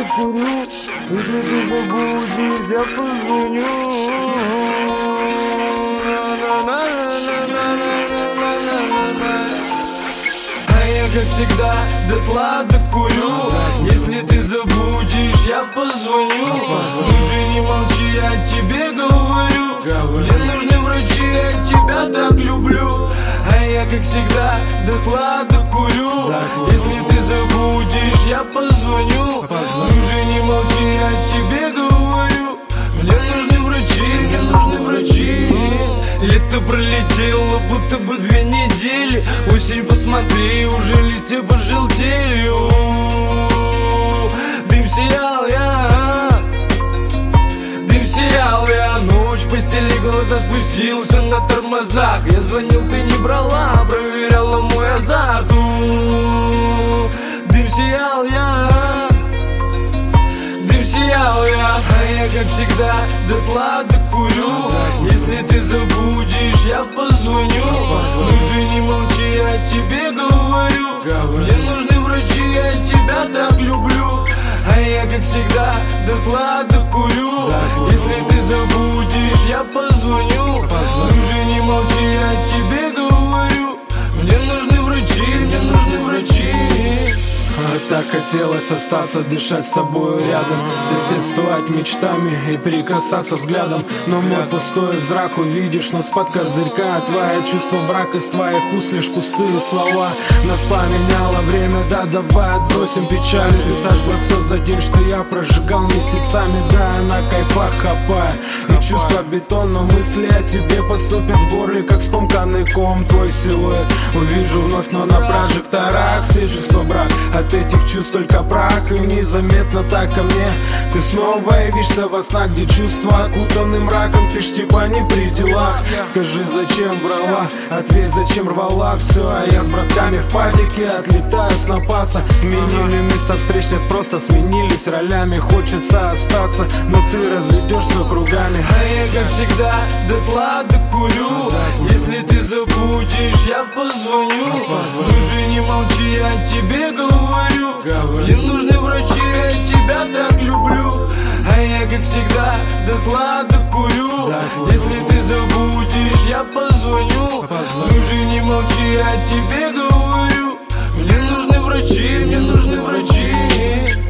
докурю. Если ты забудешь, я позвоню. Как всегда, дотла докурю. Если ты забудешь, я позвоню. Слушай, не молчи, я тебе говорю. Мне нужны врачи, я тебя так люблю. А я, как всегда, дотла докурю. Если ты забудешь, я позвоню. Слушай, не молчи, я тебе говорю. Мне нужны врачи, мне нужны врачи. Лето пролетело, будто бы 2 недели. Осень, посмотри, уже листья пожелтели. Дым сиял я, дым сиял я. Ночь в постели, глаза спустился на тормозах. Я звонил, ты не брала, проверяла мой азарт. Дым сиял я, дым сиял я. А я, как всегда, дотла докурю. Если ты забудешь, я позвоню. Слушай, не молчи, я тебе говорю. Мне нужны врачи, я тебя так люблю. А я, как всегда, дотла докурю. Если ты забудешь, я позвоню. Слушай, не молчи, я тебе говорю. Мне нужны врачи, мне нужны врачи. Так хотелось остаться, дышать с тобою рядом, соседствовать мечтами и прикасаться взглядом. Но мой пустой взрак увидишь, но с-под козырька твое чувство брак, из твоих уст лишь пустые слова. Нас поменяло время, да, давай отбросим печали. Ты сожгла все за день, что я прожигал месяцами. Да, я на кайфах хапаю и чувства бетон, но мысли о тебе подступят в горле, как скомканный ком. Твой силуэт увижу вновь, но на прожекторах все чувства брак. От этих чувств только прах, и незаметно так ко мне ты снова явишься во снах, где чувства окутаны мраком. Ты ж типа не при делах. Скажи, зачем врала, ответь, зачем рвала все. А я с братками в падике отлетаю с напаса. Сменили место встреч, нет, просто сменились ролями. Хочется остаться, но ты разведешься кругами. А я, как всегда, дотла докурю. Если ты забудешь, я позвоню. Слушай, не молчи, я тебе говорю. Мне нужны врачи, я тебя так люблю. А я, как всегда, дотла докурю. Если ты забудешь, я позвоню. Слушай, не молчи, я тебе говорю. Мне нужны врачи, мне нужны врачи.